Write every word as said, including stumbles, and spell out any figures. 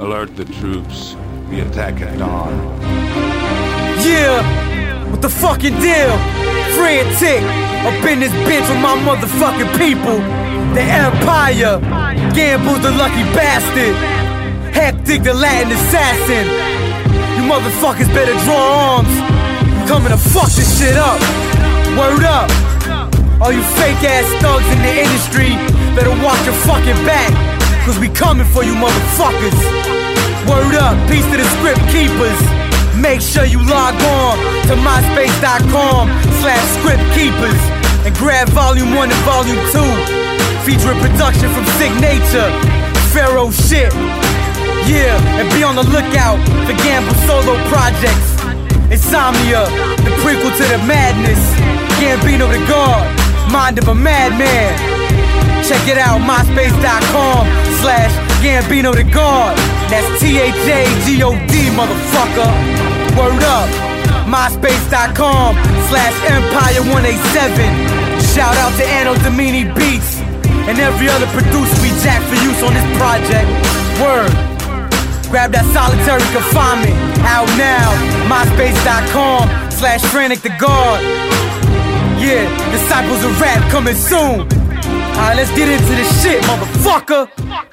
Alert the troops. We attack at dawn. Yeah, what the fucking deal? Frantic, up in this bitch with my motherfucking people. The Empire, Gamble's the lucky bastard. Hectic the Latin assassin. You motherfuckers better draw arms. Coming to fuck this shit up. Word up. All you fake ass thugs in the industry better watch your fucking back, cause we coming for you motherfuckers. Word up, peace to the script keepers. Make sure you log on to myspace.com slash script keepers and grab volume one and volume two, featuring production from Sick Nature, Pharaoh shit. Yeah, and be on the lookout for Gamble solo projects. Insomnia, the prequel to the madness. Gambino the God, mind of a madman. Check it out, myspace.com slash Gambino the God. That's T H A G O D, motherfucker. Word up. myspace.com slash Empire one eighty-seven. Shout out to Anno Domini Beats and every other producer we jack for use on this project. Word. Grab that solitary confinement. Out now. myspace.com slash Frantic the God. Yeah, Disciples of Rap coming soon. Alright, let's get into this shit, motherfucker.